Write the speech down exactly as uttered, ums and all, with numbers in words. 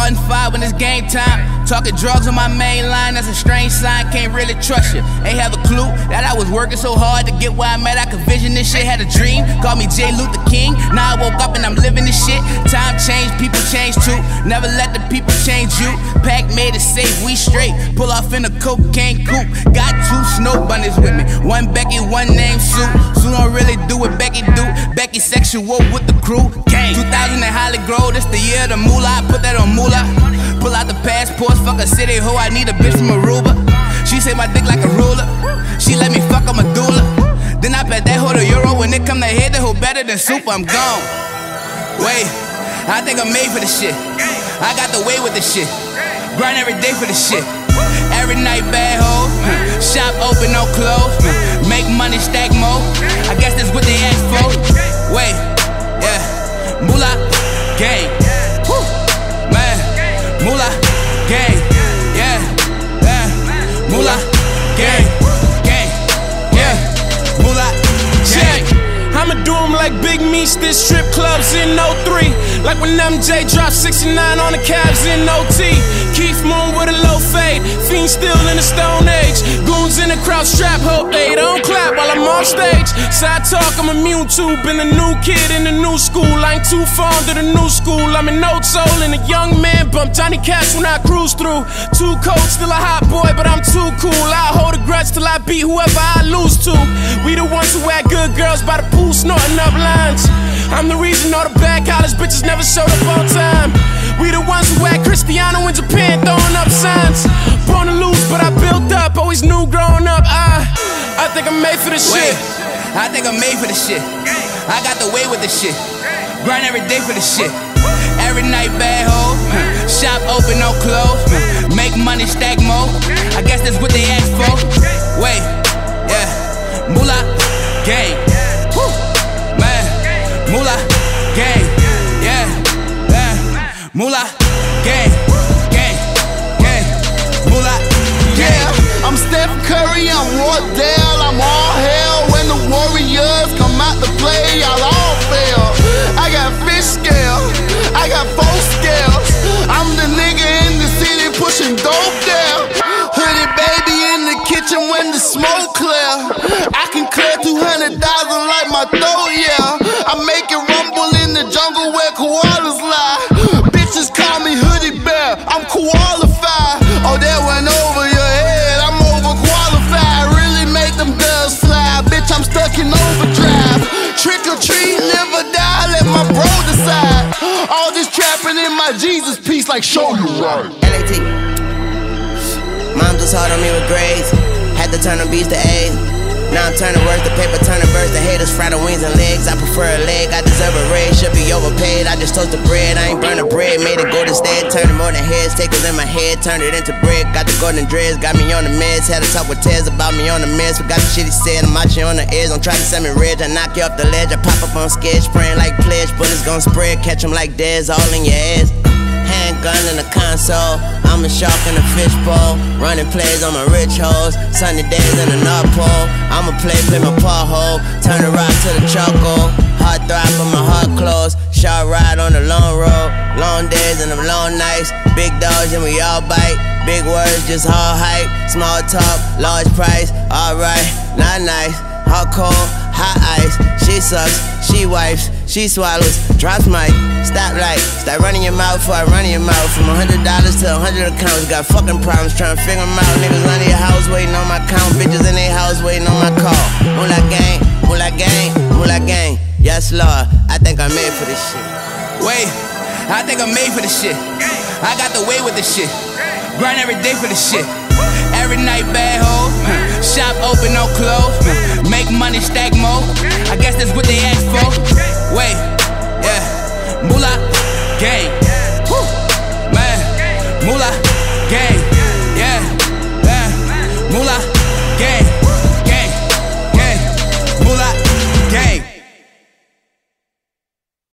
starting five when it's game time. Talking drugs on my main line, that's a strange sign, can't really trust you. Ain't have a clue that I was working so hard to get where I'm at. I could vision this shit, had a dream, called me J. Luther King. Now I woke up and I'm living this shit. Time changed, people change too. Never let the people change you. Pack made it safe, we straight. Pull off in a cocaine coupe. Got two snow bunnies with me. One Becky, one named Sue. Sue don't really do what Becky do. Becky sexual with the crew. Gang. two thousand in Holly Grove, this the year of the moolah. I put that on moolah. Pull out the passports, fuck a city hoe, I need a bitch from Aruba. She say my dick like a ruler. She let me fuck a medulla. Then I bet that hoe the euro. When it come to hit, that hoe better than super, I'm gone. Wait, I think I'm made for this shit. I got the way with this shit. Grind every day for this shit. Every night bad hoe. Shop open, no close. Make money, stack more. I guess that's what they ask for. Wait, yeah, moolah, gang. Woo, man, moolah, gang. Yeah, yeah, moolah, gang, gang, yeah, moolah, gang. I'ma do 'em like Big Meech, this strip clubs in oh three. Like when M J dropped sixty-nine on the Cavs in O T. Keith Moon with a low fade, Fiend still in the Stone Age. Goons in the crowd strap, hope they don't clap while I'm on stage. Side talk, I'm immune to, been a new kid in the new school. I ain't too fond of the new school, I'm an old soul and a young man. Bump Johnny Cash when I cruise through. Too cold, still a hot boy, but I'm too cool. I hold a grudge till I beat whoever I lose to. We the ones who had good girls by the pool, snorting up lines. I'm the reason all the bad college bitches never showed up on time. We the ones who had Cristiano in Japan throwing up signs. Born to lose, but I built up, always knew growing up. I, I think I'm made for this Wait, shit. I think I'm made for this shit. I got the way with this shit. Grind every day for this shit. Every night bad hoe. Shop open, no close. Make money, stack more. I guess that's what they ask for. Wait, yeah, moolah, gang. Woo, man, moolah, gang. Yeah, yeah, moolah, gang, gang, gang, moolah, gang. Yeah, I'm Steph Curry, I'm Wardell, I'm all hell. When the Warriors come out to play, y'all all fail. I got fish scale, I got four scales. I'm the nigga in the city pushing dope down. Hoodie baby in the kitchen when the smoke clear. I can clear two hundred thousand like my throat, yeah. I make it rumble in the jungle where koalas lie. Bitches call me Hoodie Bear, I'm qualified. Oh, that went over your head, I'm overqualified. Really make them girls fly, bitch, I'm stuck in overdrive. Trick or treat, live or die, let my bro decide. All this trapping in my Jesus piece like show you right. L A T. Mom was hard on me with grades. Had to turn them B's to A's. Now I'm turning words to paper, turning birds to haters, fry the wings and legs. I prefer a leg, I deserve a raise. Should be overpaid, I just toast the bread. I ain't burn the bread, made it go to stead. Turned it more than heads, takers in my head, turned it into bread. Got the golden dreads, got me on the meds. Had a talk with Tez about me on the meds. Forgot the shit he said, I'm out you on the edge. Don't try to send me red, I knock you off the ledge. I pop up on sketch, spraying like pledge. Bullets gon' spread, catch them like Dez, all in your ass. Handgun in the console, I'm a shark in a fishbowl. Running plays on my rich hoes, sunny days in the North Pole. I'ma play, play my paw hole, turn the rock to the charcoal. Heart throb but my heart closed, short ride on the long road. Long days and them long nights, big dogs and we all bite. Big words, just hard hype, small talk, large price. Alright, not nice, hot cold, hot ice. She sucks, she wipes, she swallows, drops mic, stop light. Start running your mouth before I run in your mouth. From a hundred dollars to a hundred accounts. Got fucking problems trying to figure them out. Niggas under your house waiting on my count. Bitches in their house waiting on my call. Moolah gang, moolah gang, moolah gang. Yes Lord, I think I'm made for this shit. Wait, I think I'm made for this shit. I got the way with this shit. Grind every day for this shit. Every night bad hoe. Shop open, no close. Make money, stack more. I guess that's what they ask for. Wait, yeah, moolah, gang.